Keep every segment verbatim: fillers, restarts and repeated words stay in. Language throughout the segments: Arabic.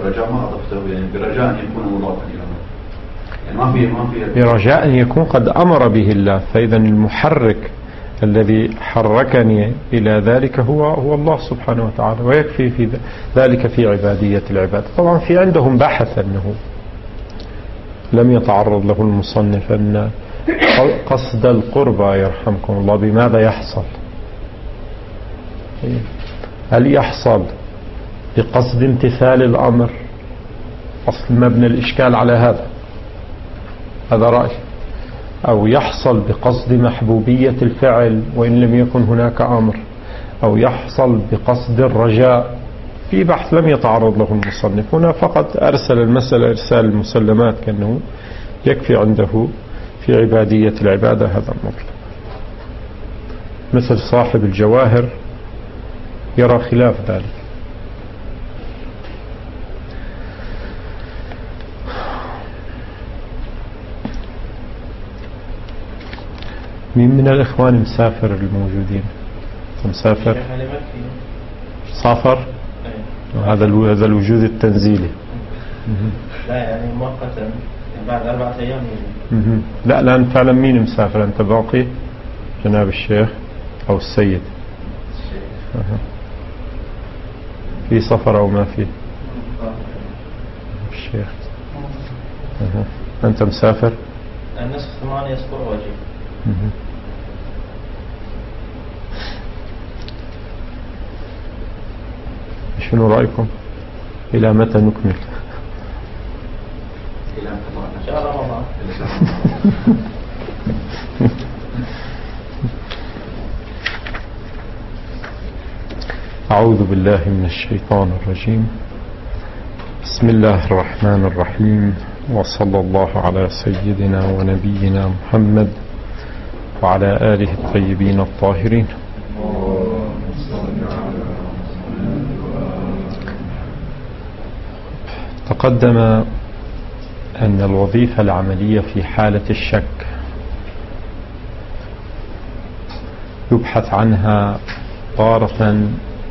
الرجاء ما أضفته يعني برجاء أن يكون مضافا إلى يعني ما في ما في برجاء أن يكون قد أمر به الله. فإذا المحرك الذي حركني إلى ذلك هو هو الله سبحانه وتعالى، ويكفي في ذلك في عبادية العباد. طبعا في عندهم بحث أنه لم يتعرض له المصنف أن قصد القربى يرحمكم الله بماذا يحصل؟ هل يحصل بقصد امتثال الأمر؟ أصل مبنى الإشكال على هذا هذا رأي، أو يحصل بقصد محبوبية الفعل وإن لم يكن هناك أمر، أو يحصل بقصد الرجاء. في بحث لم يتعرض له المصنف هنا، فقط أرسل المسألة إرسال المسلمات كأنه يكفي عنده في عبادية العبادة هذا المطلب. مثل صاحب الجواهر يرى خلاف ذلك. مين من الإخوان مسافر الموجودين؟ مسافر سافر هذا هذا الوجود التنزيلي. لا يعني مؤقتا بعد أربعة أيام. لا الآن فعلا مين مسافر؟ أنت باقي جناب الشيخ أو السيد؟ أه. في سفر أو ما في؟ الشيخ أه. أنت مسافر؟ النصف ثمانية أسبوع واجب. شنو رأيكم؟ إلى متى نكمل؟ إلى إن شاء الله رمضان. أعوذ بالله من الشيطان الرجيم. بسم الله الرحمن الرحيم، وصلى الله على سيدنا ونبينا محمد وعلى آله الطيبين الطاهرين. تقدم أن الوظيفة العملية في حالة الشك يبحث عنها تارة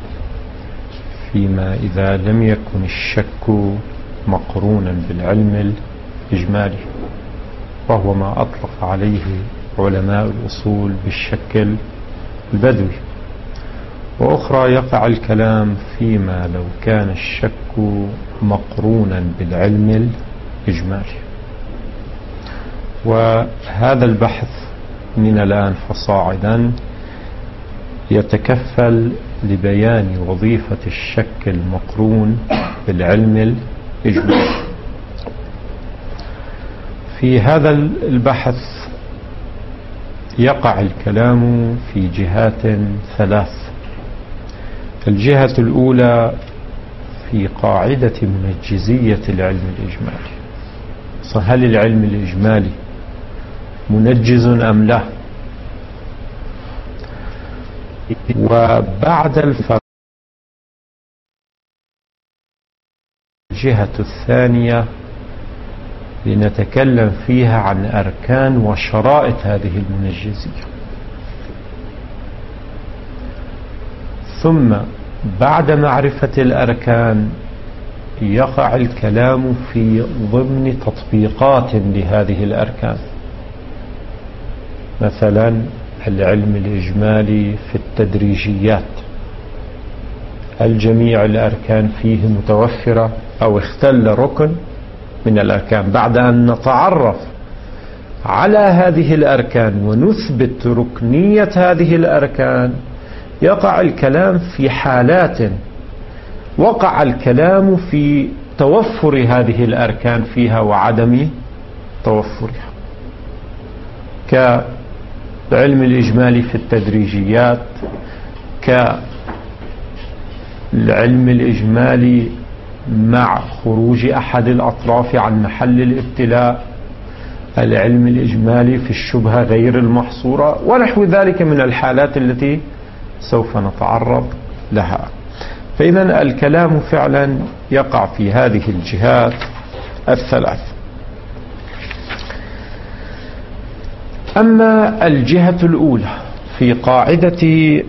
فيما إذا لم يكن الشك مقرونا بالعلم الإجمالي، وهو ما أطلق عليه علماء الأصول بالشك البدوي. وأخرى يقع الكلام فيما لو كان الشك مقرونا بالعلم الإجمالي. وهذا البحث من الآن فصاعدا يتكفل لبيان وظيفة الشك المقرون بالعلم الإجمالي. في هذا البحث يقع الكلام في جهات ثلاث. الجهة الأولى في قاعدة منجزية العلم الإجمالي. هل العلم الإجمالي منجز أم لا؟ وبعد الفرق الجهة الثانية لنتكلم فيها عن أركان وشرائط هذه المنجزية. ثم بعد معرفة الأركان يقع الكلام في ضمن تطبيقات لهذه الأركان. مثلا العلم الإجمالي في التدريجيات، الجميع الأركان فيه متوفرة أو اختل ركن من الأركان. بعد أن نتعرف على هذه الأركان ونثبت ركنية هذه الأركان يقع الكلام في حالات وقع الكلام في توفر هذه الأركان فيها وعدم توفرها، كالعلم الإجمالي في التدريجيات، كالعلم الإجمالي مع خروج أحد الأطراف عن محل الابتلاء، العلم الإجمالي في الشبهة غير المحصورة، ونحو ذلك من الحالات التي سوف نتعرض لها. فإذا الكلام فعلا يقع في هذه الجهات الثلاث. أما الجهة الأولى في قاعدة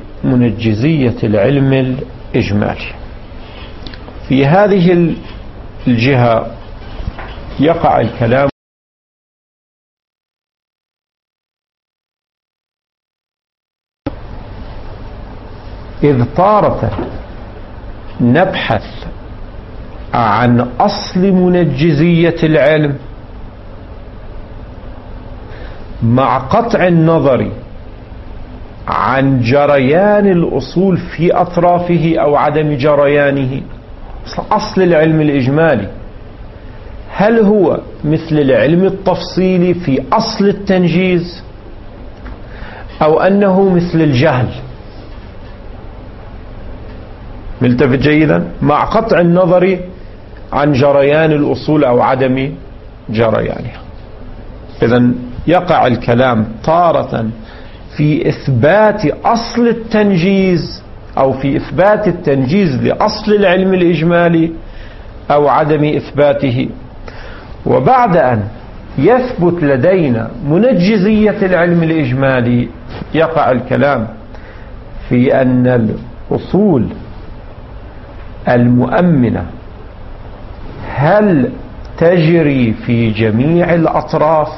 منجزية العلم الإجمالي، في هذه الجهة يقع الكلام إذ طارة نبحث عن أصل منجزية العلم مع قطع النظر عن جريان الأصول في أطرافه أو عدم جريانه. أصل العلم الإجمالي هل هو مثل العلم التفصيلي في أصل التنجيز أو أنه مثل الجهل؟ ملتفت جيدا، مع قطع النظر عن جريان الأصول أو عدم جريانها. إذن يقع الكلام تارة في إثبات أصل التنجيز أو في إثبات التنجيز لأصل العلم الإجمالي أو عدم إثباته، وبعد أن يثبت لدينا منجزية العلم الإجمالي يقع الكلام في أن الأصول المؤمنة هل تجري في جميع الأطراف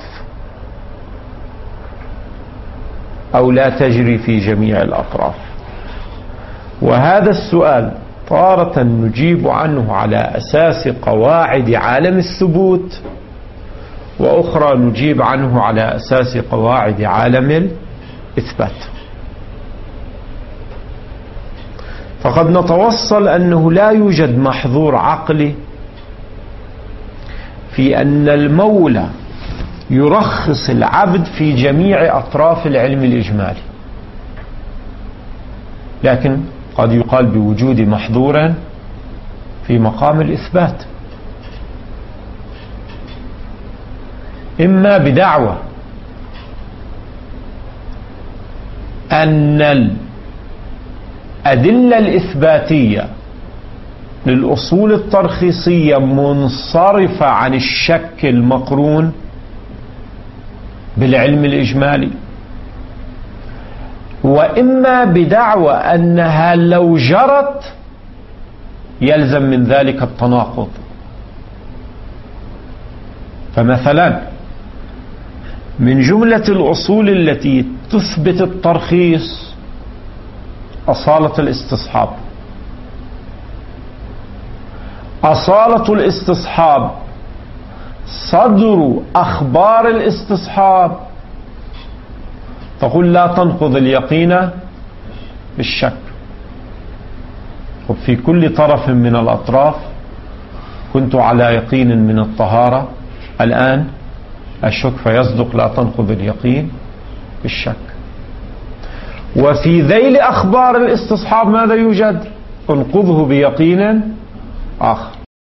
أو لا تجري في جميع الأطراف. وهذا السؤال تارة نجيب عنه على أساس قواعد عالم الثبوت، وأخرى نجيب عنه على أساس قواعد عالم الإثبات. فقد نتوصل أنه لا يوجد محظور عقلي في أن المولى يرخص العبد في جميع أطراف العلم الإجمالي، لكن قد يقال بوجود محظور في مقام الإثبات، إما بدعوى أن الأدلة الإثباتية للأصول الترخيصية منصرفة عن الشك المقرون بالعلم الإجمالي، وإما بدعوى أنها لو جرت يلزم من ذلك التناقض. فمثلا من جملة الأصول التي تثبت الترخيص أصالة الاستصحاب. أصالة الاستصحاب صدر أخبار الاستصحاب تقول لا تنقض اليقين بالشك، وفي كل طرف من الأطراف كنت على يقين من الطهارة، الآن الشك فيصدق لا تنقض اليقين بالشك. وفي ذيل أخبار الاستصحاب ماذا يوجد؟ انقضه بيقين آخر.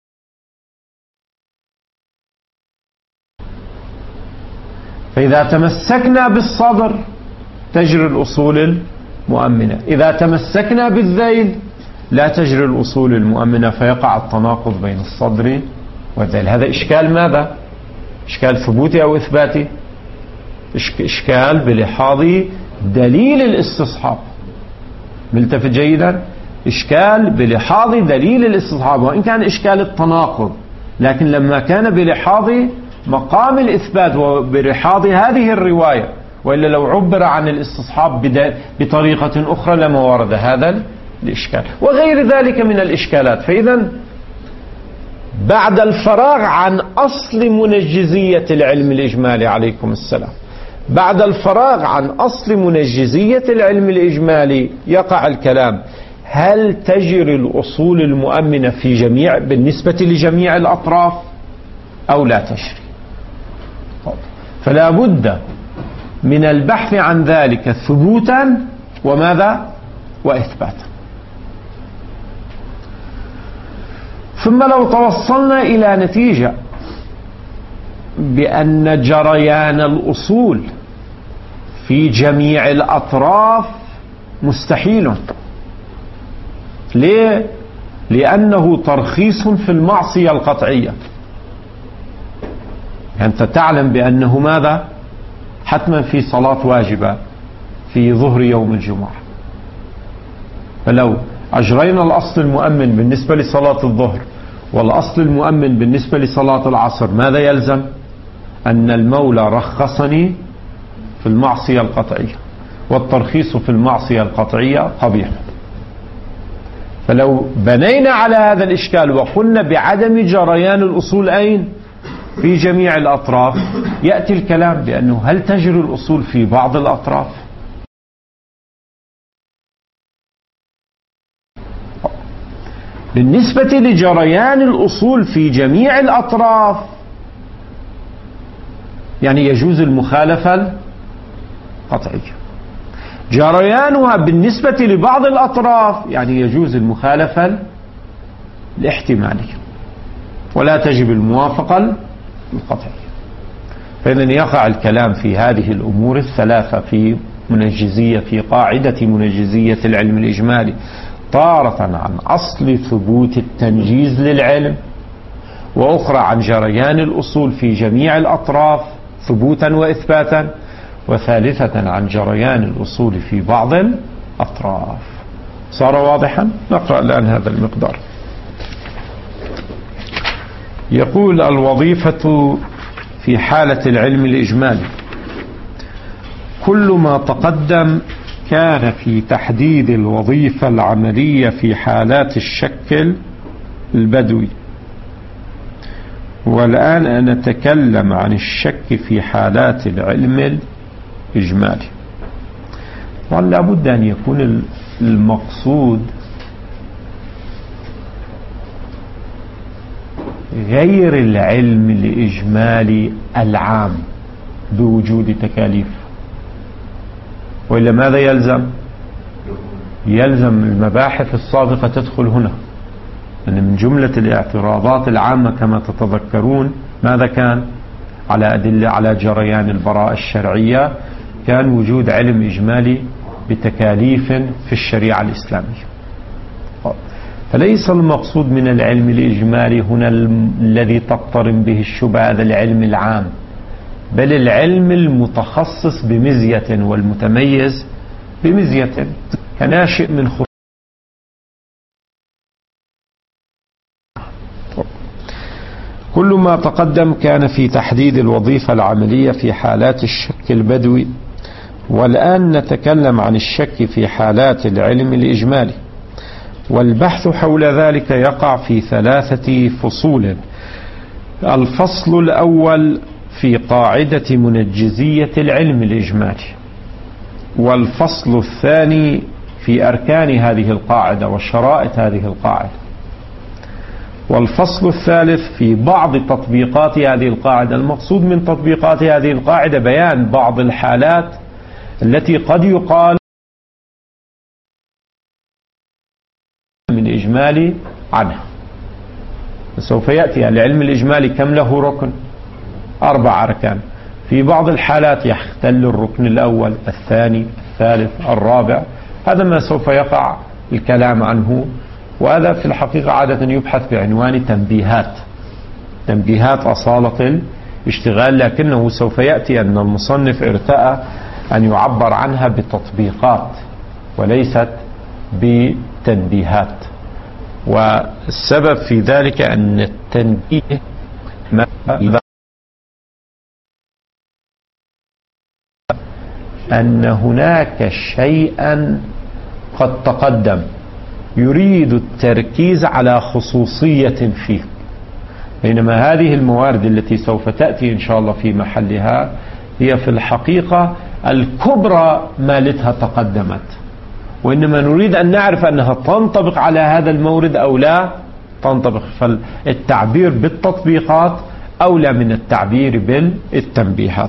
فإذا تمسكنا بالصدر تجري الأصول المؤمنة، إذا تمسكنا بالذيل لا تجري الأصول المؤمنة، فيقع التناقض بين الصدر والذيل. هذا إشكال ماذا؟ إشكال ثبوتي أو إثباتي؟ إشكال بلحاظ دليل الاستصحاب. ملتفت جيدا؟ إشكال بلحاظ دليل الاستصحاب، وإن كان إشكال التناقض، لكن لما كان بلحاظ مقام الإثبات وبلحاظ هذه الرواية، وإلا لو عبر عن الاستصحاب بطريقة أخرى لما ورد هذا الإشكال، وغير ذلك من الإشكالات. فإذا بعد الفراغ عن أصل منجزية العلم الإجمالي عليكم السلام، بعد الفراغ عن أصل منجزية العلم الإجمالي يقع الكلام هل تجري الأصول المؤمنة في جميع بالنسبة لجميع الأطراف أو لا تجري؟ فلا بد من البحث عن ذلك ثبوتا وماذا؟ وإثباتا. ثم لو توصلنا إلى نتيجة بأن جريان الأصول في جميع الأطراف مستحيل. ليه؟ لأنه ترخيص في المعصية القطعية. أنت تعلم بأنه ماذا؟ حتما في صلاة واجبة في ظهر يوم الجمعة، فلو أجرينا الأصل المؤمن بالنسبة لصلاة الظهر والأصل المؤمن بالنسبة لصلاة العصر ماذا يلزم؟ أن المولى رخصني في المعصية القطعية، والترخيص في المعصية القطعية قبيح. فلو بنينا على هذا الإشكال وقلنا بعدم جريان الأصول أين؟ في جميع الأطراف، يأتي الكلام بأنه هل تجري الأصول في بعض الأطراف؟ بالنسبة لجريان الأصول في جميع الأطراف يعني يجوز المخالفة القطعية. جريانها بالنسبة لبعض الأطراف يعني يجوز المخالفة الاحتمالية، ولا تجب الموافقة القطعية. فإذن يقع الكلام في هذه الأمور الثلاثة في منجزية في قاعدة منجزية العلم الإجمالي، تارة عن أصل ثبوت التنجيز للعلم، وأخرى عن جريان الأصول في جميع الأطراف ثبوتا وإثباتا، وثالثة عن جريان الأصول في بعض الأطراف. صار واضحا؟ نقرأ الآن هذا المقدار. يقول: الوظيفة في حالة العلم الإجمالي كل ما تقدم كان في تحديد الوظيفة العملية في حالات الشك البدوي، والآن نتكلم عن الشك في حالات العلم الإجمالي. ولا بد أن يكون المقصود غير العلم الإجمالي العام بوجود تكاليف، وإلا ماذا يلزم؟ يلزم المباحث السابقة تدخل هنا، أن من جملة الاعتراضات العامة كما تتذكرون ماذا كان على أدلة على جريان البراءة الشرعية؟ كان وجود علم إجمالي بتكاليف في الشريعة الإسلامية. فليس المقصود من العلم الإجمالي هنا الذي تقترن به الشبهة هذا العلم العام، بل العلم المتخصص بمزية والمتميز بمزية كناشئ من خصوص. كل ما تقدم كان في تحديد الوظيفة العملية في حالات الشك البدوي، والآن نتكلم عن الشك في حالات العلم الإجمالي، والبحث حول ذلك يقع في ثلاثة فصول. الفصل الأول في قاعدة منجزية العلم الإجمالي، والفصل الثاني في أركان هذه القاعدة وشرائط هذه القاعدة، والفصل الثالث في بعض تطبيقات هذه القاعدة. المقصود من تطبيقات هذه القاعدة بيان بعض الحالات التي قد يقال من إجمالي عنها. سوف يأتي العلم الإجمالي كم له ركن؟ أربع أركان. في بعض الحالات يختل الركن الأول، الثاني، الثالث، الرابع. هذا ما سوف يقع الكلام عنه، وهذا في الحقيقة عادة يبحث بعنوان تنبيهات تنبيهات أصالة الاشتغال، لكنه سوف يأتي أن المصنف ارتأى أن يعبر عنها بتطبيقات وليست بتنبيهات. والسبب في ذلك أن التنبيه ما أن هناك شيئا قد تقدم يريد التركيز على خصوصية فيه، بينما هذه الموارد التي سوف تأتي إن شاء الله في محلها هي في الحقيقة الكبرى مالتها تقدمت، وإنما نريد أن نعرف أنها تنطبق على هذا المورد أو لا تنطبق. فالتعبير بالتطبيقات أولى من التعبير بالتنبيهات.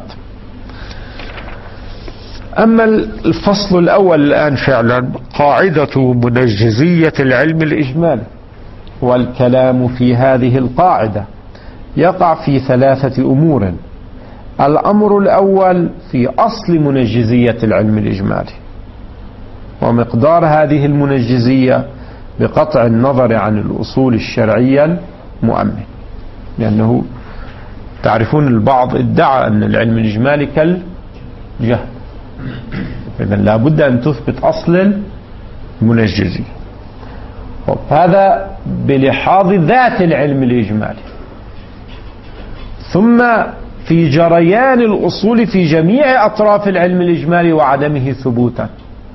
أما الفصل الأول الآن فعلا قاعدة منجزية العلم الإجمالي، والكلام في هذه القاعدة يقع في ثلاثة أمور. الأمر الأول في أصل منجزية العلم الإجمالي، ومقدار هذه المنجزية بقطع النظر عن الأصول الشرعية المؤمن، لأنه تعرفون البعض ادعى أن العلم الإجمالي كالجهل، إذن لا بد أن تثبت أصل المنجزية. طب هذا بلحاظ ذات العلم الإجمالي. ثم في جريان الأصول في جميع أطراف العلم الإجمالي وعدمه ثبوتا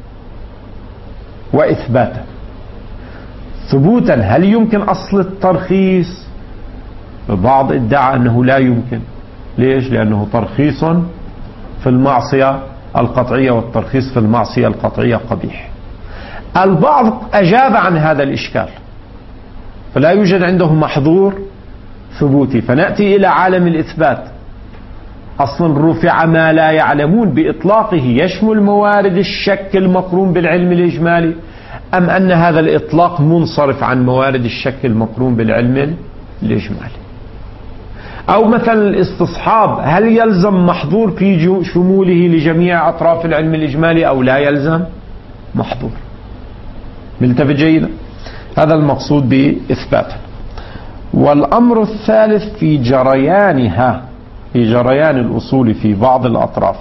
وإثباتا. ثبوتا، هل يمكن أصل الترخيص؟ البعض ادعى أنه لا يمكن. ليش؟ لأنه ترخيص في المعصية القطعية، والترخيص في المعصية القطعية قبيح. البعض أجاب عن هذا الإشكال، فلا يوجد عندهم محظور ثبوتي. فنأتي إلى عالم الإثبات. أصلا رفع ما لا يعلمون بإطلاقه يشمل موارد الشك المقرون بالعلم الإجمالي، أم أن هذا الإطلاق منصرف عن موارد الشك المقرون بالعلم الإجمالي؟ أو مثلا الاستصحاب، هل يلزم محظور في شموله لجميع أطراف العلم الإجمالي أو لا يلزم محظور؟ ملتفت جيدا. هذا المقصود بإثباته. والأمر الثالث في جريانها، في جريان الأصول في بعض الأطراف.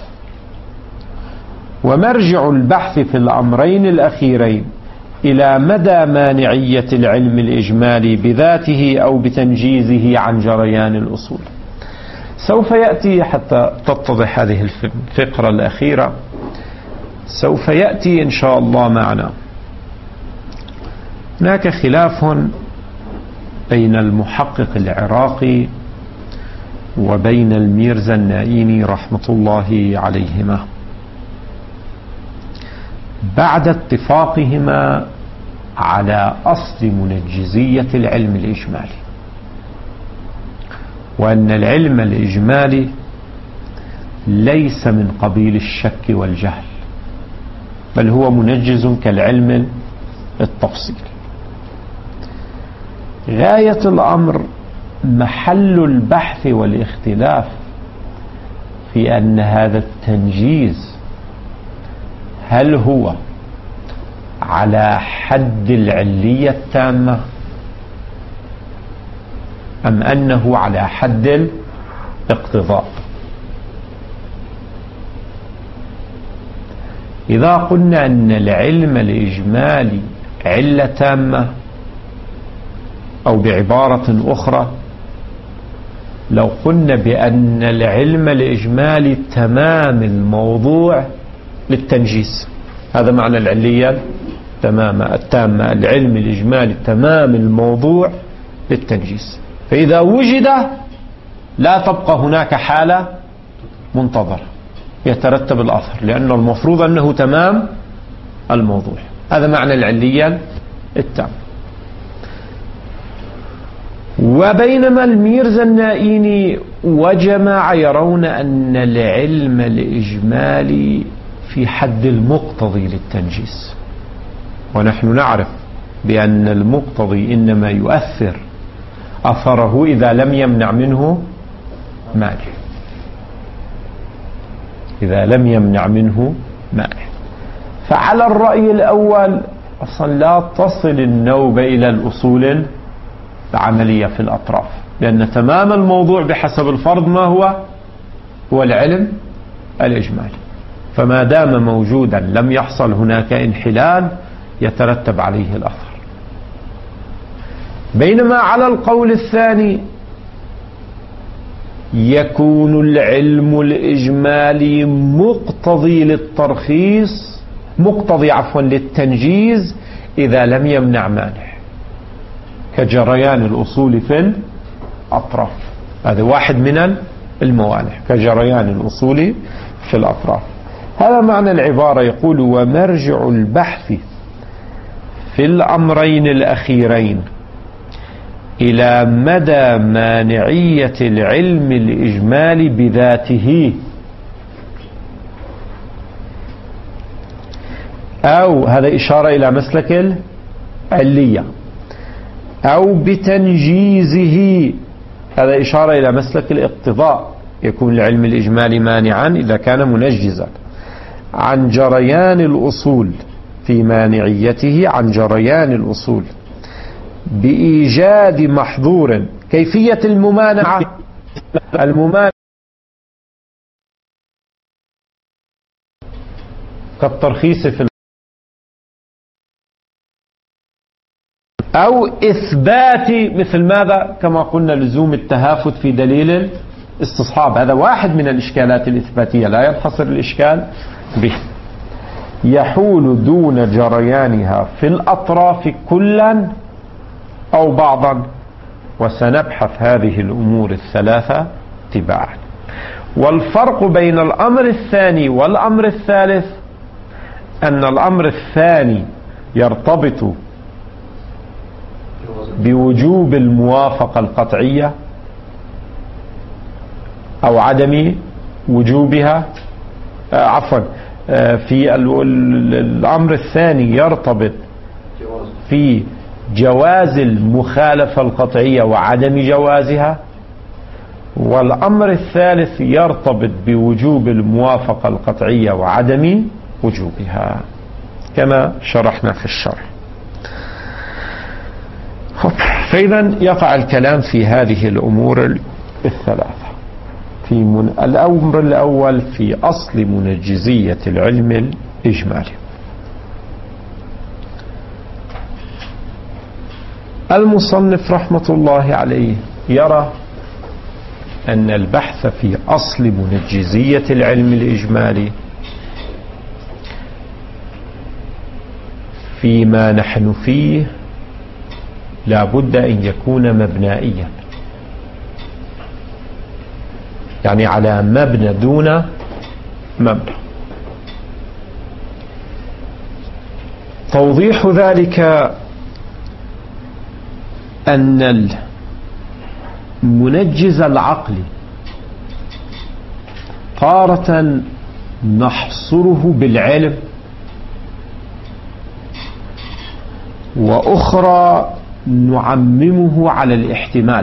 ومرجع البحث في الأمرين الأخيرين إلى مدى مانعية العلم الإجمالي بذاته أو بتنجيزه عن جريان الأصول. سوف يأتي حتى تتضح هذه الفقرة الأخيرة، سوف يأتي إن شاء الله معنا. هناك خلاف بين المحقق العراقي وبين الميرزا النائيني رحمة الله عليهما بعد اتفاقهما على أصل منجزية العلم الإجمالي، وأن العلم الإجمالي ليس من قبيل الشك والجهل، بل هو منجز كالعلم التفصيلي. غاية الأمر محل البحث والاختلاف في أن هذا التنجيز هل هو على حد العلية التامة أم أنه على حد الاقتضاء. إذا قلنا أن العلم الإجمالي علة تامة، أو بعبارة أخرى لو قلنا بأن العلم الإجمالي تمام الموضوع للتنجيز، هذا معنى العلية تمام التامة، العلم الإجمالي تمام الموضوع للتنجيز. فإذا وجد لا تبقى هناك حالة منتظرة يترتب الأثر، لأنه المفروض أنه تمام الموضوع. هذا معنى العلية التامة. وبينما الميرزا النائيني وجماعة يرون أن العلم الإجمالي في حد المقتضي للتنجيز، ونحن نعرف بأن المقتضي إنما يؤثر أثره إذا لم يمنع منه مانع، إذا لم يمنع منه مانع. فعلى الرأي الأول أصلا لا تصل النوبة إلى الأصول العملية في الأطراف، لأن تمام الموضوع بحسب الفرض ما هو هو العلم الإجمالي. فما دام موجودا لم يحصل هناك انحلال يترتب عليه الأثر. بينما على القول الثاني يكون العلم الإجمالي مقتضي للترخيص، مقتضي عفوا للتنجيز إذا لم يمنع مانع، كجريان الأصول في الأطراف. هذا واحد من الموانع، كجريان الأصول في الأطراف. هذا معنى العبارة. يقول: ومرجع البحث في الأمرين الأخيرين إلى مدى مانعية العلم الإجمالي بذاته، أو هذا إشارة إلى مسلك العلية، أو بتنجيزه، هذا إشارة إلى مسلك الاقتضاء، يكون العلم الإجمالي مانعا إذا كان منجزا، عن جريان الأصول في مانعيته، عن جريان الأصول بإيجاد محظور. كيفية الممانعة؟ الممانعة كالترخيص في أو إثبات، مثل ماذا؟ كما قلنا لزوم التهافت في دليل الاستصحاب، هذا واحد من الإشكالات الإثباتية لا ينحصر الإشكال به. يحول دون جريانها في الأطراف كلا أو بعضا، وسنبحث هذه الأمور الثلاثة تباعا. والفرق بين الأمر الثاني والأمر الثالث أن الأمر الثاني يرتبط بوجوب الموافقة القطعية أو عدم وجوبها، آه عفوا آه في الأمر الثاني يرتبط في جواز المخالفة القطعية وعدم جوازها، والأمر الثالث يرتبط بوجوب الموافقة القطعية وعدم وجوبها كما شرحنا في الشرح. فإذا يقع الكلام في هذه الأمور الثلاثة. في من الأمر الأول في أصل منجزية العلم الإجمالي. المصنف رحمة الله عليه يرى أن البحث في أصل منجزية العلم الإجمالي فيما نحن فيه لا بد أن يكون مبنائيا، يعني على مبنى دون مبنى. توضيح ذلك أن المنجز العقلي تارة نحصره بالعلم، وأخرى نعممه على الاحتمال.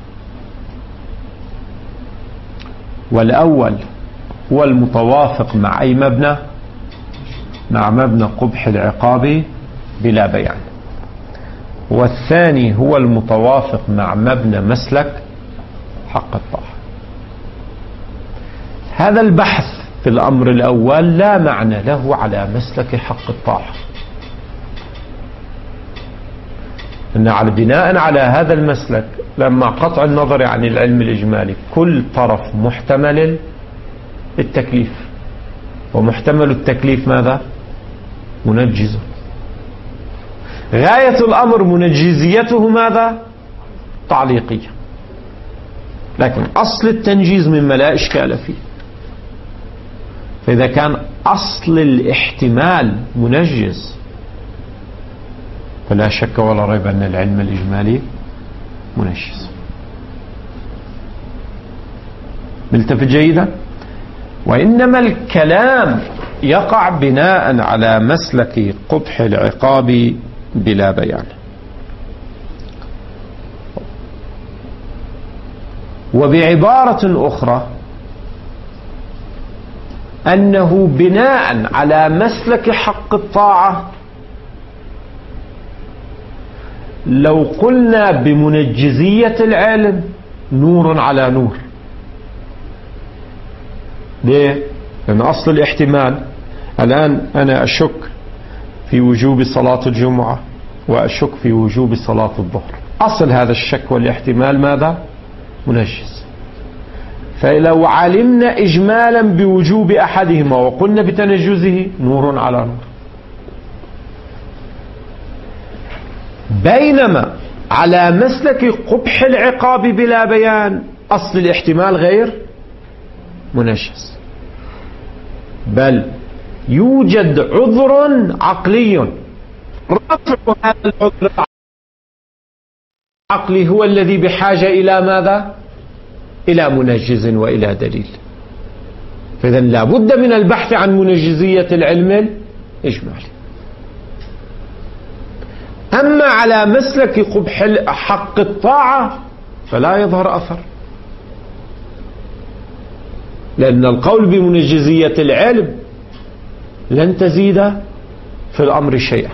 والأول هو المتوافق مع أي مبنى؟ مع مبنى قبح العقاب بلا بيان. والثاني هو المتوافق مع مبنى مسلك حق الطاعة. هذا البحث في الأمر الأول لا معنى له على مسلك حق الطاعة، أن على بناء على هذا المسلك لما قطع النظر عن العلم الإجمالي كل طرف محتمل التكليف، ومحتمل التكليف ماذا؟ منجز. غاية الأمر منجزيته ماذا؟ تعليقية، لكن أصل التنجيز مما لا إشكال فيه. فإذا كان أصل الاحتمال منجز فلا شك ولا ريب أن العلم الإجمالي منجز. ملتفت جيدا؟ وإنما الكلام يقع بناء على مسلك قبح العقاب بلا بيان. وبعبارة أخرى أنه بناء على مسلك حق الطاعة لو قلنا بمنجزية العلم نور على نور. ليه؟ لأن أصل الاحتمال الآن أنا أشك في وجوب صلاة الجمعة وأشك في وجوب صلاة الظهر، أصل هذا الشك والاحتمال ماذا؟ منجز. فلو علمنا إجمالا بوجوب أحدهما وقلنا بتنجزه نور على نور. بينما على مسلك قبح العقاب بلا بيان أصل الاحتمال غير منجز، بل يوجد عذر عقلي. رفع هذا العذر العقلي هو الذي بحاجة إلى ماذا؟ إلى منجز وإلى دليل. فإذا لا بد من البحث عن منجزية العلم الإجمالي. أما على مسلك قبح حق الطاعة فلا يظهر أثر، لأن القول بمنجزية العلم لن تزيد في الأمر شيئا.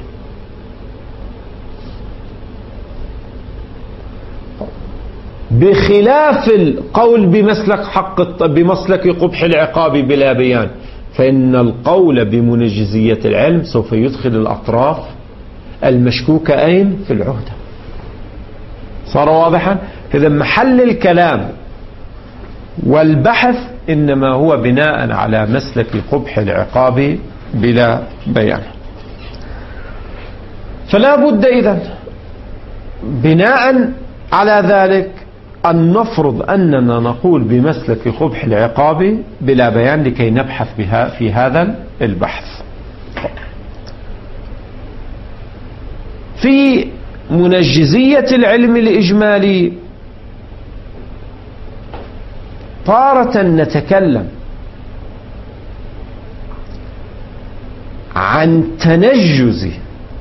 بخلاف القول بمسلك حق بمسلك قبح العقاب بلا بيان، فإن القول بمنجزية العلم سوف يدخل الأطراف المشكوكة أين؟ في العهدة. صار واضحا؟ إذا محل الكلام والبحث إنما هو بناء على مسلك قبح العقاب بلا بيان. فلا بد إذن بناء على ذلك أن نفرض أننا نقول بمسلك قبح العقاب بلا بيان لكي نبحث بها في هذا البحث. في منجزية العلم الإجمالي تارة نتكلم عن تنجز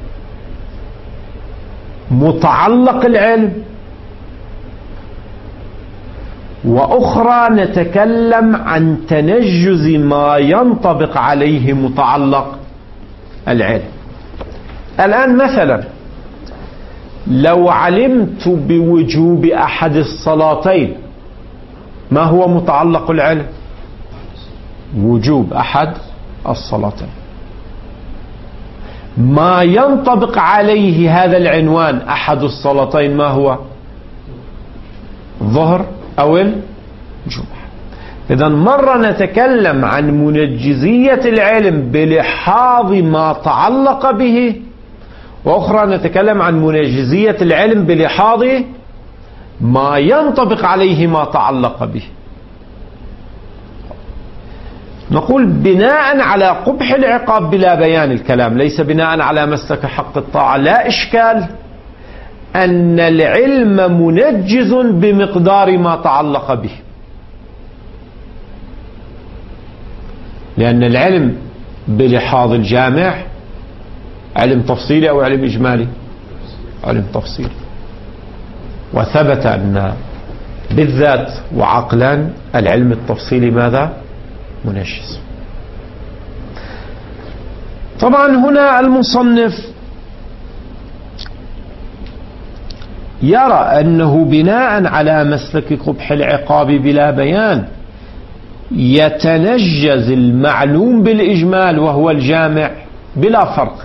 متعلق العلم، وأخرى نتكلم عن تنجز ما ينطبق عليه متعلق العلم. الآن مثلا لو علمت بوجوب أحد الصلاتين، ما هو متعلق العلم؟ وجوب أحد الصلاتين. ما ينطبق عليه هذا العنوان أحد الصلاتين ما هو؟ الظهر أو الجمعة. إذن مرة نتكلم عن منجزية العلم بلحاظ ما تعلق به، وأخرى نتكلم عن منجزية العلم بلحاظ ما ينطبق عليه ما تعلق به. نقول بناء على قبح العقاب بلا بيان الكلام، ليس بناء على مسلك حق الطاعة، لا إشكال أن العلم منجز بمقدار ما تعلق به، لأن العلم بلحاظ الجامع علم تفصيلي أو علم إجمالي؟ علم تفصيلي. وثبت أن بالذات وعقلا العلم التفصيلي ماذا؟ منجز. طبعا هنا المصنف يرى أنه بناء على مسلك قبح العقاب بلا بيان يتنجز المعلوم بالإجمال وهو الجامع بلا فرق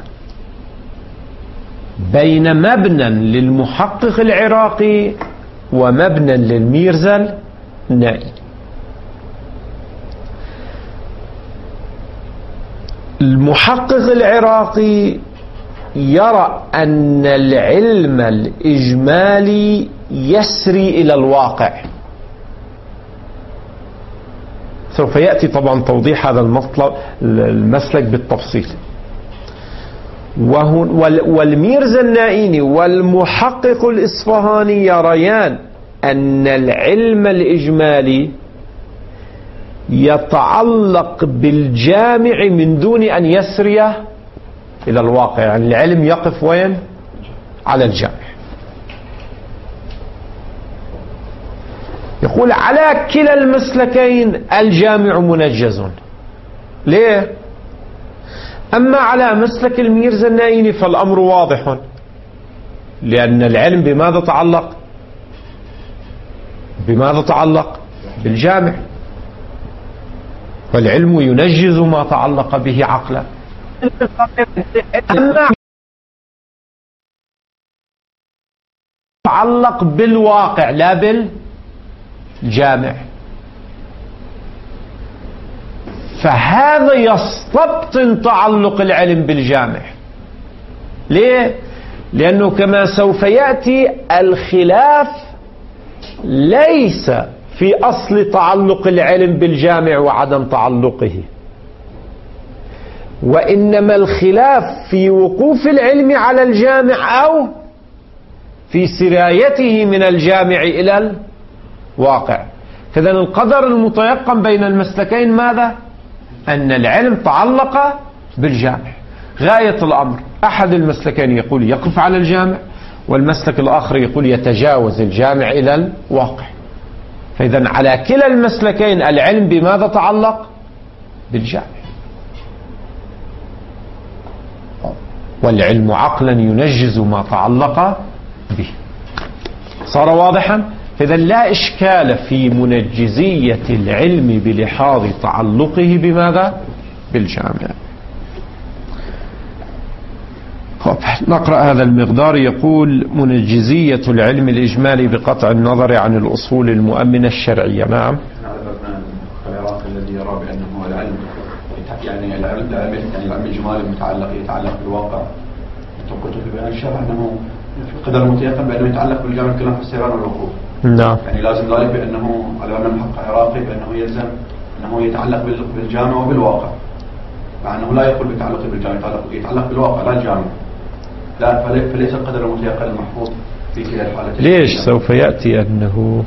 بين مبنى للمحقق العراقي ومبنى للميرزا النائي. المحقق العراقي يرى أن العلم الإجمالي يسري إلى الواقع. سوف يأتي طبعا توضيح هذا المطلب المسلك بالتفصيل. والميرزا النائيني والمحقق الإصفهاني يريان أن العلم الإجمالي يتعلق بالجامع من دون أن يسري إلى الواقع، يعني العلم يقف وين؟ على الجامع. يقول على كلا المسلكين الجامع منجز. ليه؟ أما على مسلك الميرزا النائيني فالأمر واضح، لأن العلم بماذا تعلق؟ بماذا تعلق؟ بالجامع، والعلم ينجز ما تعلق به عقلا. أما تعلق بالواقع لا بالجامع، فهذا يستبطن تعلق العلم بالجامع. ليه؟ لأنه كما سوف يأتي الخلاف ليس في أصل تعلق العلم بالجامع وعدم تعلقه، وإنما الخلاف في وقوف العلم على الجامع أو في سرايته من الجامع إلى الواقع. فإذا القدر المتيقن بين المسلكين ماذا؟ أن العلم تعلق بالجامع. غاية الأمر أحد المسلكين يقول يقف على الجامع، والمسلك الآخر يقول يتجاوز الجامع إلى الواقع. فإذا على كلا المسلكين العلم بماذا تعلق؟ بالجامع. والعلم عقلا ينجز ما تعلق به. صار واضحا؟ فإذا لا إشكال في منجزية العلم بلحاظ تعلقه بماذا؟ بالجامع. نقرأ هذا المقدار. يقول: منجزية العلم الإجمالي بقطع النظر عن الأصول المؤمنة الشرعية. نعم. الذي يرى بأنه العلم يعني العلم العلم يعني العلم الإجمالي المتعلق يتعلق بالواقع. قلت في بيان الشرع أنه قدر المتيقن بأنه يتعلق بالجامع الكلام في السيران والوقوف. نعم. يعني لازم ذلك بأنه على أن المحقق العراقي بأنه يلزم أنه يتعلق بالجامع وبالواقع، مع أنه لا يقول بالتعلق بالجامع، يتعلق بالواقع لا الجامع. لا فليس القدر المتيقن المحفوظ في كلا الحالتين. ليش؟ سوف يأتي أنه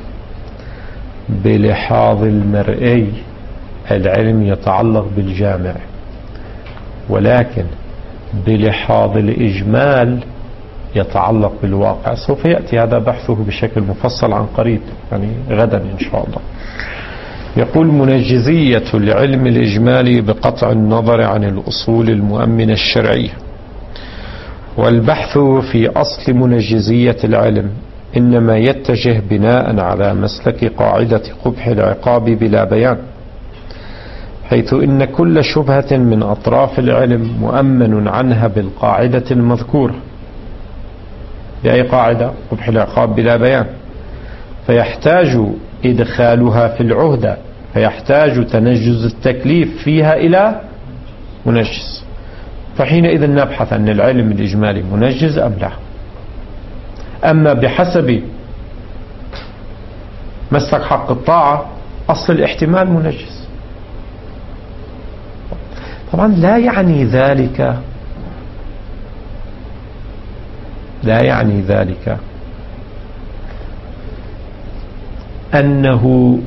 بلحاظ المرئي العلم يتعلق بالجامع، ولكن بلحاظ الإجمال يتعلق بالواقع. سوف يأتي هذا بحثه بشكل مفصل عن قريب، يعني غدا إن شاء الله. يقول: منجزية العلم الإجمالي بقطع النظر عن الأصول المؤمنة الشرعية. والبحث في أصل منجزية العلم إنما يتجه بناء على مسلك قاعدة قبح العقاب بلا بيان، حيث إن كل شبهة من أطراف العلم مؤمن عنها بالقاعدة المذكورة. بأي قاعدة؟ قبح العقاب بلا بيان. فيحتاج إدخالها في العهدة، فيحتاج تنجز التكليف فيها إلى منجز. فحينئذ نبحث عن العلم الإجمالي منجز أم لا. أما بحسب مسلك حق الطاعة أصل الاحتمال منجز. طبعا لا يعني ذلك لا يعني ذلك أنه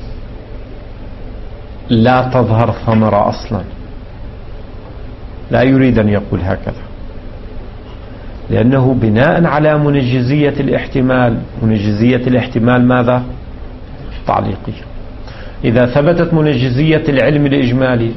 لا تظهر ثمرة أصلا، لا يريد أن يقول هكذا، لأنه بناء على منجزية الاحتمال. منجزية الاحتمال ماذا؟ تعليقية. إذا ثبتت منجزية العلم الإجمالي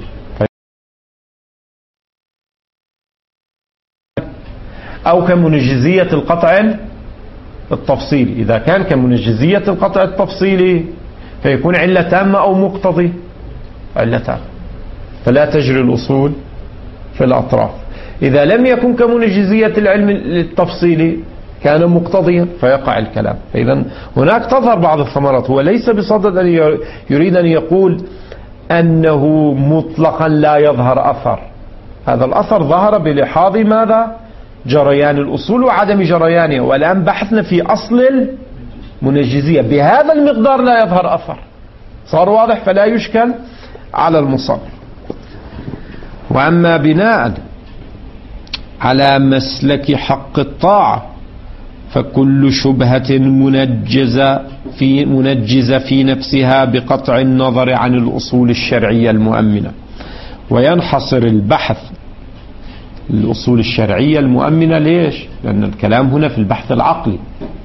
أو كمنجزية القطع التفصيلي. إذا كان كمنجزية القطع التفصيلي فيكون علة تامة أو مقتضي علة تامة، فلا تجري الأصول في الأطراف. إذا لم يكن كمنجزية العلم التفصيلي كان مقتضيا فيقع الكلام. فإذا هناك تظهر بعض الثمرات. هو ليس بصدد أن يريد أن يقول أنه مطلقا لا يظهر أثر. هذا الأثر ظهر بلحاظ ماذا؟ جريان الأصول وعدم جريانها. والآن بحثنا في أصل المنجزية. بهذا المقدار لا يظهر أثر. صار واضح؟ فلا يشكل على المصنف. وأما بناء على مسلك حق الطاعة فكل شبهة منجزة في منجزة في نفسها بقطع النظر عن الأصول الشرعية المؤمنة. وينحصر البحث الأصول الشرعية المؤمنة. ليش؟ لأن الكلام هنا في البحث العقلي.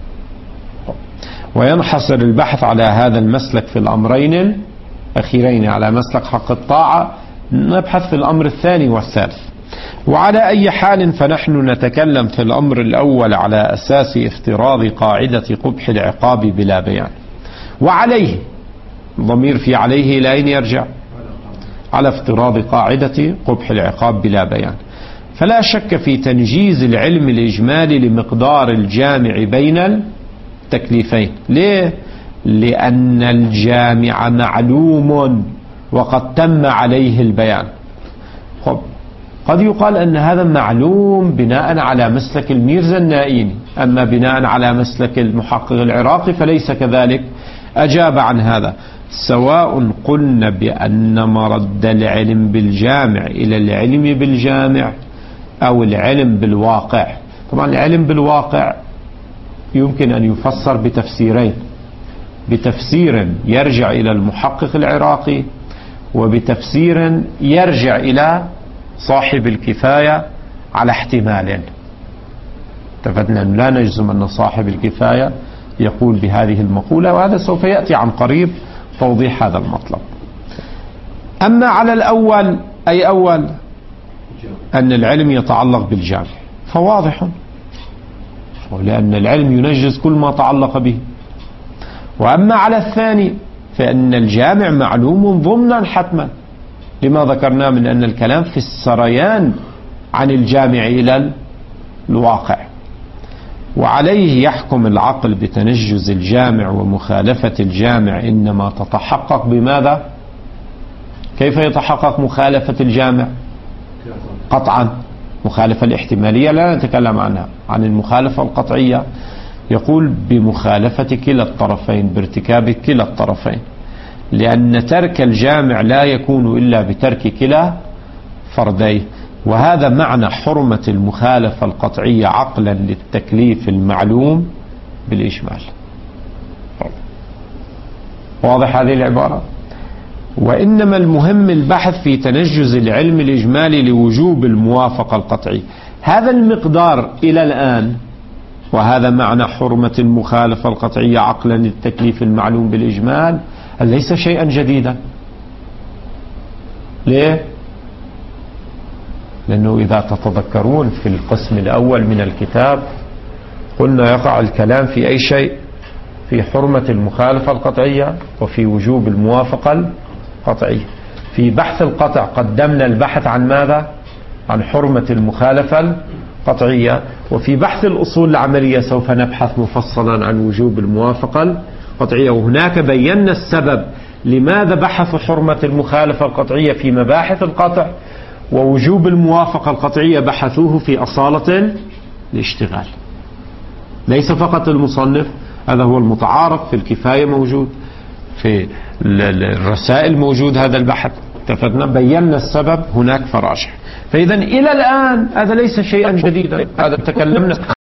وينحصر البحث على هذا المسلك في الأمرين الأخيرين، على مسلك حق الطاعة. نبحث في الأمر الثاني والثالث. وعلى أي حال فنحن نتكلم في الأمر الأول على أساس افتراض قاعدة قبح العقاب بلا بيان. وعليه ضمير في عليه إلى أين يرجع؟ على افتراض قاعدة قبح العقاب بلا بيان. فلا شك في تنجيز العلم الإجمالي لمقدار الجامع بين التكليفين. ليه؟ لأن الجامع معلوم وقد تم عليه البيان. خب قد يقال أن هذا معلوم بناء على مسلك الميرزا النائيني، أما بناء على مسلك المحقق العراقي فليس كذلك. أجاب عن هذا: سواء قلنا بأن مرد العلم بالجامع إلى العلم بالجامع أو العلم بالواقع. طبعا العلم بالواقع يمكن أن يفسر بتفسيرين: بتفسير يرجع إلى المحقق العراقي، وبتفسير يرجع إلى صاحب الكفاية على احتمال. اتفقنا أن لا نجزم أن صاحب الكفاية يقول بهذه المقولة، وهذا سوف يأتي عن قريب توضيح هذا المطلب. أما على الأول، أي أول أن العلم يتعلق بالجامع، فواضح، لأن العلم ينجز كل ما تعلق به. وأما على الثاني فإن الجامع معلوم ضمنا حتما، لما ذكرنا من أن الكلام في السريان عن الجامع إلى الواقع. وعليه يحكم العقل بتنجز الجامع ومخالفة الجامع، إنما تتحقق بماذا؟ كيف يتحقق مخالفة الجامع؟ قطعا مخالفة الاحتمالية لا نتكلم عنها، عن المخالفة القطعية. يقول بمخالفة كلا الطرفين، بارتكاب كلا الطرفين، لأن ترك الجامع لا يكون إلا بترك كلا فرديه. وهذا معنى حرمة المخالفة القطعية عقلا للتكليف المعلوم بالإجمال. واضح هذه العبارة؟ وإنما المهم البحث في تنجز العلم الإجمالي لوجوب الموافقة القطعية. هذا المقدار إلى الآن، وهذا معنى حرمة المخالفة القطعية عقلا للتكليف المعلوم بالإجمال، ليس شيئا جديدا. ليه؟ لأنه إذا تتذكرون في القسم الأول من الكتاب قلنا يقع الكلام في أي شيء؟ في حرمة المخالفة القطعية وفي وجوب الموافقة القطعية. في بحث القطع قدمنا البحث عن ماذا؟ عن حرمة المخالفة القطعية. وفي بحث الأصول العملية سوف نبحث مفصلا عن وجوب الموافقة القطعية. وهناك بينا السبب لماذا بحثوا حرمة المخالفة القطعية في مباحث القطع، ووجوب الموافقة القطعية بحثوه في أصالة الاشتغال. ليس فقط المصنف، هذا هو المتعارف، في الكفاية موجود، في الرسائل موجود هذا البحث. اتفقنا بينا السبب، هناك فراجع. فإذا إلى الآن هذا ليس شيئا جديدا، هذا تكلمنا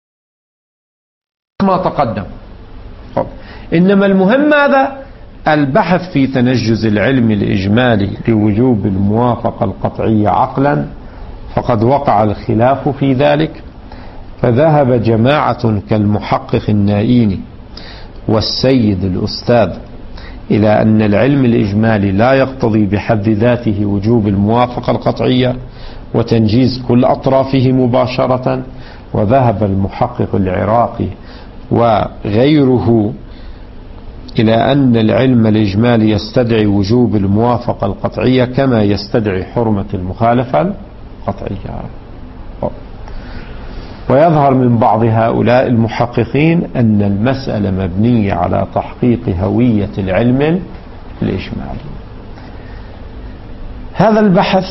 ما تقدم. إنما المهم هذا البحث في تنجز العلم الإجمالي لوجوب الموافقة القطعية عقلا، فقد وقع الخلاف في ذلك. فذهب جماعة كالمحقق النائيني والسيد الأستاذ إلى أن العلم الإجمالي لا يقتضي بحد ذاته وجوب الموافقة القطعية وتنجيز كل أطرافه مباشرة. وذهب المحقق العراقي وغيره إلى أن العلم الإجمالي يستدعي وجوب الموافقة القطعية كما يستدعي حرمة المخالفة القطعية. ويظهر من بعض هؤلاء المحققين أن المسألة مبنية على تحقيق هوية العلم الإجمالي. هذا البحث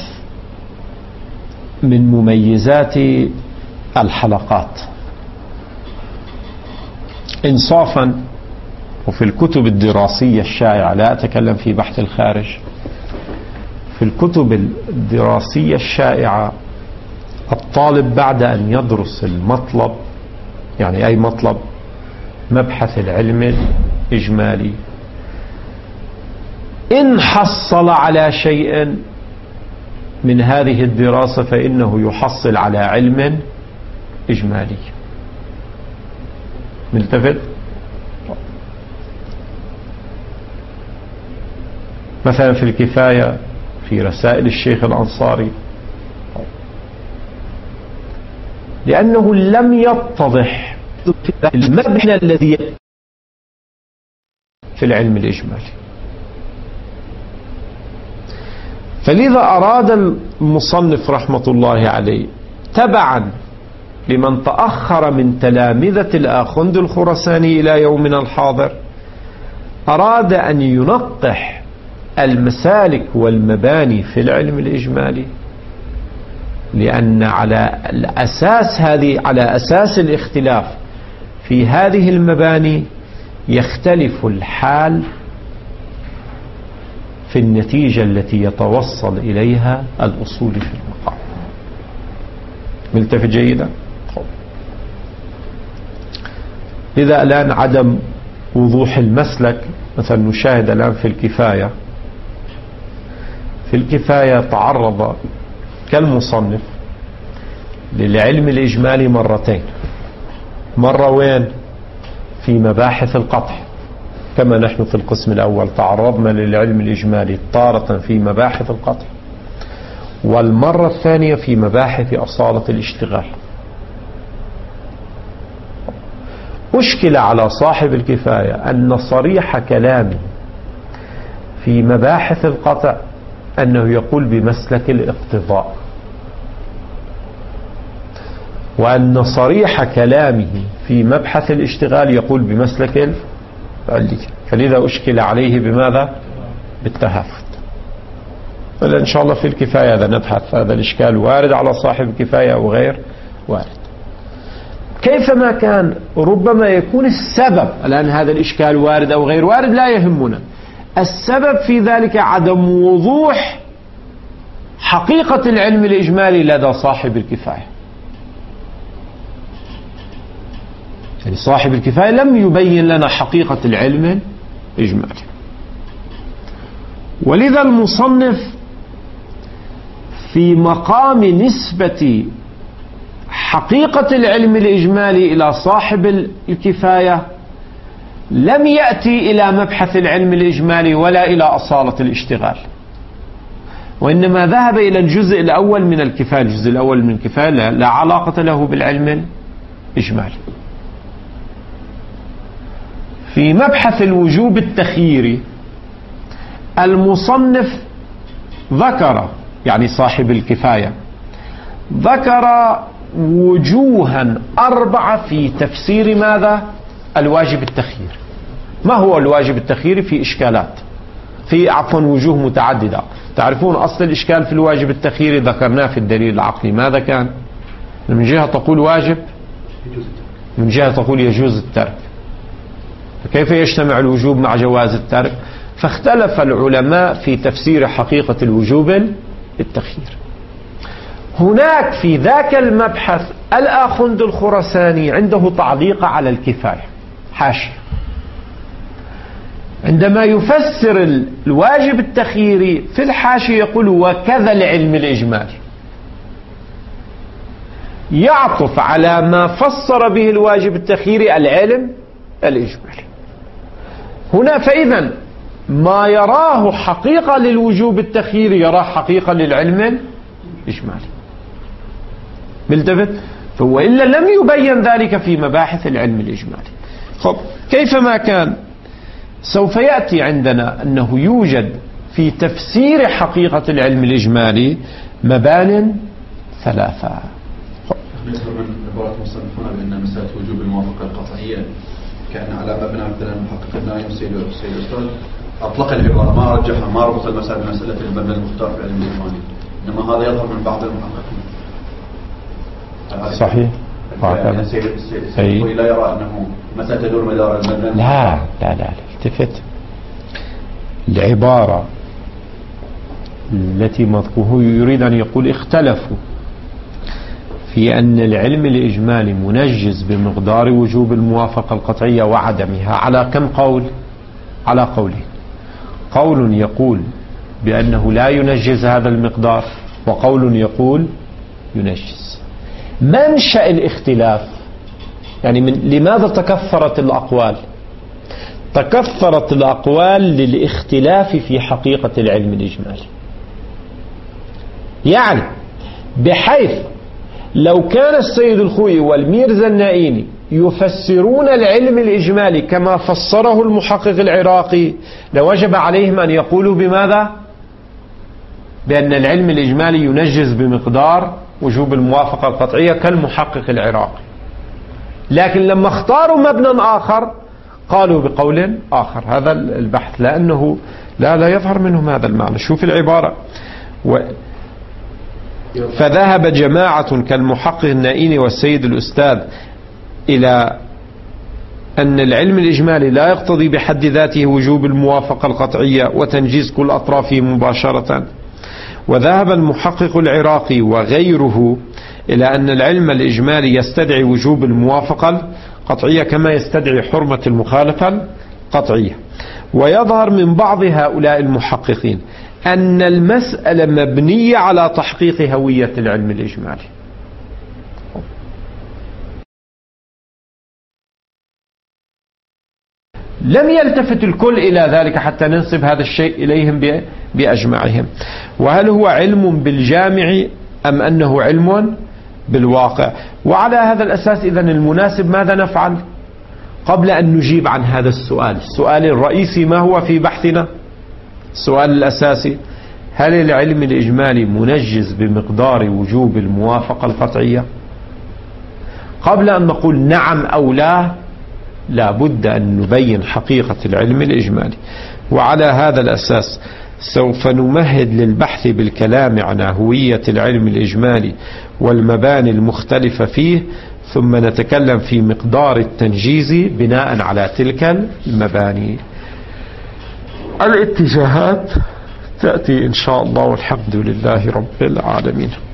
من مميزات الحلقات إنصافا. وفي الكتب الدراسية الشائعة، لا أتكلم في بحث الخارج، في الكتب الدراسية الشائعة الطالب بعد أن يدرس المطلب، يعني أي مطلب، مبحث العلم الإجمالي، إن حصل على شيء من هذه الدراسة فإنه يحصل على علم إجمالي. ملتفت؟ مثلا في الكفاية، في رسائل الشيخ الأنصاري، لأنه لم يتضح المبنى الذي في العلم الإجمالي. فلذا أراد المصنف رحمة الله عليه تبعا لمن تأخر من تلامذة الآخوند الخراساني إلى يومنا الحاضر، أراد أن ينقح المسالك والمباني في العلم الإجمالي، لأن على الأساس هذه على أساس الاختلاف في هذه المباني يختلف الحال في النتيجة التي يتوصل إليها الأصول في المقام. ملتفت جيدا؟ لذا الآن عدم وضوح المسلك، مثلا نشاهد الآن في الكفاية، في الكفاية تعرض كالمصنف للعلم الإجمالي مرتين. مرة وين؟ في مباحث القطع، كما نحن في القسم الأول تعرضنا للعلم الإجمالي تارة في مباحث القطع، والمرة الثانية في مباحث أصالة الاشتغال. أشكل على صاحب الكفاية أن صريح كلامي في مباحث القطع أنه يقول بمسلك الاقتضاء، وأن صريح كلامه في مبحث الاشتغال يقول بمسلك العلية، فلذا أشكل عليه بماذا؟ بالتهافت. إن شاء الله في الكفاية هذا نبحث هذا الإشكال وارد على صاحب الكفاية أو غير وارد. كيفما كان ربما يكون السبب، الآن هذا الإشكال وارد أو غير وارد لا يهمنا، السبب في ذلك عدم وضوح حقيقة العلم الإجمالي لدى صاحب الكفاية. يعني صاحب الكفاية لم يبين لنا حقيقة العلم الإجمالي، ولذا المصنف في مقام نسبة حقيقة العلم الإجمالي إلى صاحب الكفاية لم يأتي إلى مبحث العلم الإجمالي ولا إلى أصالة الاشتغال، وإنما ذهب إلى الجزء الأول من الكفاية. الجزء الأول من الكفاية لا علاقة له بالعلم الإجمالي. في مبحث الوجوب التخييري المصنف ذكر، يعني صاحب الكفاية ذكر وجوها أربعة في تفسير ماذا؟ الواجب التخييري. ما هو الواجب التخييري؟ في إشكالات، في عفوا وجوه متعددة. تعرفون أصل الإشكال في الواجب التخييري ذكرناه في الدليل العقلي، ماذا كان؟ من جهة تقول واجب، من جهة تقول يجوز الترك، فكيف يجتمع الوجوب مع جواز الترك؟ فاختلف العلماء في تفسير حقيقة الوجوب التخيير. هناك في ذاك المبحث الآخند الخرساني عنده تعليق على الكفاية، حاشية، عندما يفسر الواجب التخييري في الحاشية يقول وكذا العلم الإجمالي، يعطف على ما فسر به الواجب التخييري العلم الإجمالي هنا. فإذا ما يراه حقيقة للوجوب التخييري يراه حقيقة للعلم الإجمالي. ملتفت؟ فهو إلا لم يبين ذلك في مباحث العلم الإجمالي. خب كيفما كان سوف يأتي عندنا أنه يوجد في تفسير حقيقة العلم الإجمالي مبان ثلاثة. نذكر من عبارة مصنف هنا بأن مسألة وجوب الموافقة القطعية كان على مبنى مثلا المحقق النايم السيد الأستاذ أطلق العبارة، ما رجحها، ما ربط المسألة بمسألة المبنى المختار في العلم الإجمالي، إنما هذا يظهر من بعض المحققين. صحيح. يعني السيد السيد لا يرى أنه مسألة تدور مدار المبنى. لا لا لا التفت، العبارة التي مذكوره يريد أن يقول اختلفوا في أن العلم الإجمالي منجز بمقدار وجوب الموافقة القطعية وعدمها على كم قول؟ على قولين. قول يقول بأنه لا ينجز هذا المقدار، وقول يقول ينجز. منشأ الاختلاف يعني من لماذا تكثرت الأقوال؟ تكثرت الأقوال للاختلاف في حقيقة العلم الإجمالي، يعني بحيث لو كان السيد الخوئي والميرزا النائيني يفسرون العلم الإجمالي كما فسره المحقق العراقي لوجب عليهم أن يقولوا بماذا؟ بأن العلم الإجمالي ينجز بمقدار وجوب الموافقة القطعية كالمحقق العراقي. لكن لما اختاروا مبنى آخر قالوا بقول آخر. هذا البحث لأنه لا لا يظهر منهم هذا المعنى. شوف العبارة و فذهب جماعة كالمحقق النائيني والسيد الأستاذ إلى أن العلم الإجمالي لا يقتضي بحد ذاته وجوب الموافقة القطعية وتنجيز كل أطرافه مباشرة. وذهب المحقق العراقي وغيره إلى أن العلم الإجمالي يستدعي وجوب الموافقة القطعية كما يستدعي حرمة المخالفة القطعية. ويظهر من بعض هؤلاء المحققين أن المسألة مبنية على تحقيق هوية العلم الإجمالي. لم يلتفت الكل إلى ذلك حتى ننسب هذا الشيء إليهم بأجمعهم. وهل هو علم بالجامع أم أنه علم بالواقع؟ وعلى هذا الأساس إذن المناسب ماذا نفعل قبل أن نجيب عن هذا السؤال؟ السؤال الرئيسي ما هو في بحثنا؟ السؤال الأساسي: هل العلم الإجمالي منجز بمقدار وجوب الموافقة القطعية؟ قبل أن نقول نعم أو لا، لا بد أن نبين حقيقة العلم الإجمالي. وعلى هذا الأساس سوف نمهد للبحث بالكلام عن هوية العلم الإجمالي والمباني المختلفة فيه، ثم نتكلم في مقدار التنجيز بناء على تلك المباني. الاتجاهات تأتي إن شاء الله، والحمد لله رب العالمين.